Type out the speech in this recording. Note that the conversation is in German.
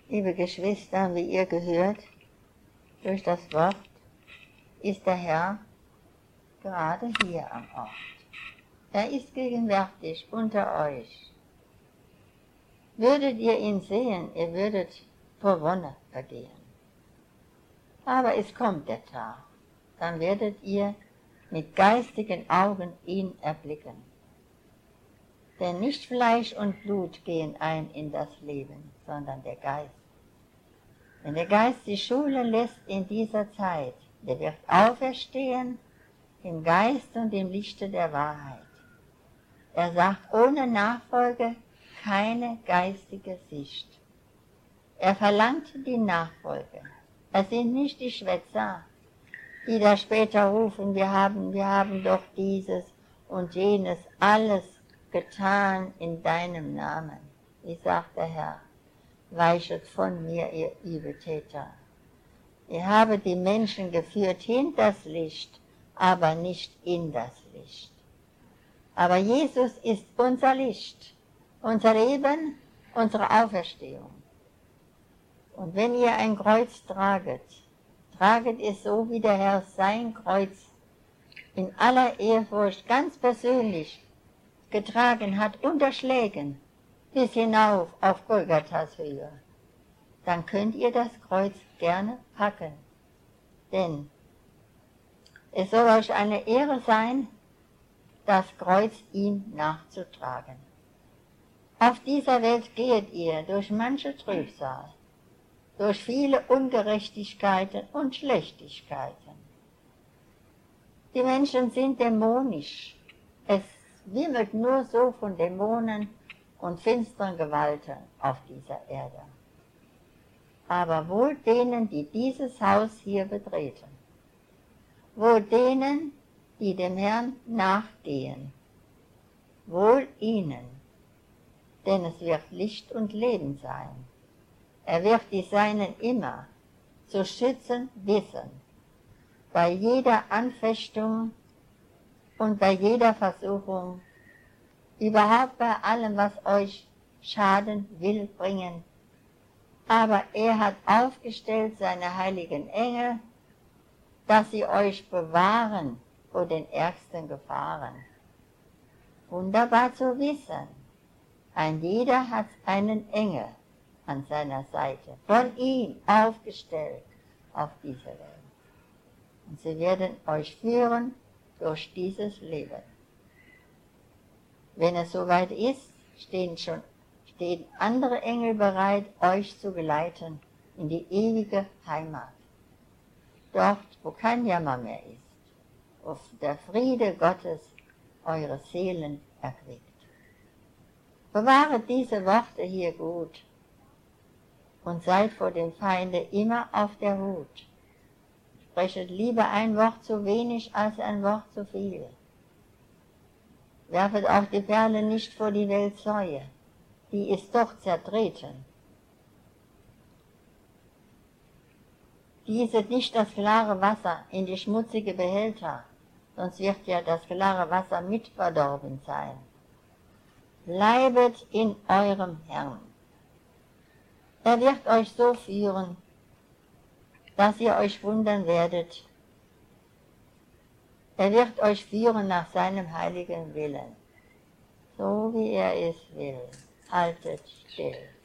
Liebe Geschwister, wie ihr gehört, durch das Wort ist der Herr gerade hier am Ort. Er ist gegenwärtig unter euch. Würdet ihr ihn sehen, ihr würdet vor Wonne vergehen. Aber es kommt der Tag, dann werdet ihr mit geistigen Augen ihn erblicken. Denn nicht Fleisch und Blut gehen ein in das Leben, sondern der Geist. Wenn der Geist sich schulen lässt in dieser Zeit, der wird auferstehen im Geist und im Lichte der Wahrheit. Er sagt, ohne Nachfolge keine geistige Sicht. Er verlangt die Nachfolge. Es sind nicht die Schwätzer, die da später rufen, wir haben doch dieses und jenes alles getan in deinem Namen. Wie sagt der Herr, weichet von mir, ihr Übeltäter. Ihr habt die Menschen geführt hinters Licht, aber nicht in das Licht. Aber Jesus ist unser Licht, unser Leben, unsere Auferstehung. Und wenn ihr ein Kreuz traget, traget es so, wie der Herr sein Kreuz in aller Ehrfurcht ganz persönlich getragen hat, unter Schlägen, bis hinauf auf Golgathas Höhe. Dann könnt ihr das Kreuz gerne packen. Denn es soll euch eine Ehre sein, das Kreuz ihm nachzutragen. Auf dieser Welt geht ihr durch manche Trübsal, durch viele Ungerechtigkeiten und Schlechtigkeiten. Die Menschen sind dämonisch. Es wimmelt nur so von Dämonen und finsteren Gewalten auf dieser Erde. Aber wohl denen, die dieses Haus hier betreten, wohl denen, die dem Herrn nachgehen, wohl ihnen, denn es wird Licht und Leben sein. Er wird die Seinen immer zu schützen wissen, bei jeder Anfechtung und bei jeder Versuchung, überhaupt bei allem, was euch Schaden will bringen. Aber er hat aufgestellt seine heiligen Engel, dass sie euch bewahren vor den ärgsten Gefahren. Wunderbar zu wissen, ein jeder hat einen Engel an seiner Seite, von ihm aufgestellt auf diese Welt. Und sie werden euch führen durch dieses Leben. Wenn es soweit ist, stehen andere Engel bereit, euch zu geleiten in die ewige Heimat. Dort, wo kein Jammer mehr ist, wo der Friede Gottes eure Seelen erquickt. Bewahret diese Worte hier gut und seid vor dem Feinde immer auf der Hut. Sprechet lieber ein Wort zu wenig als ein Wort zu viel. Werfet auch die Perle nicht vor die Weltsäue, die ist doch zertreten. Gießet nicht das klare Wasser in die schmutzige Behälter, sonst wird ja das klare Wasser mit verdorben sein. Bleibet in eurem Herrn. Er wird euch so führen, dass ihr euch wundern werdet. Er wird euch führen nach seinem heiligen Willen, so wie er es will. Haltet still.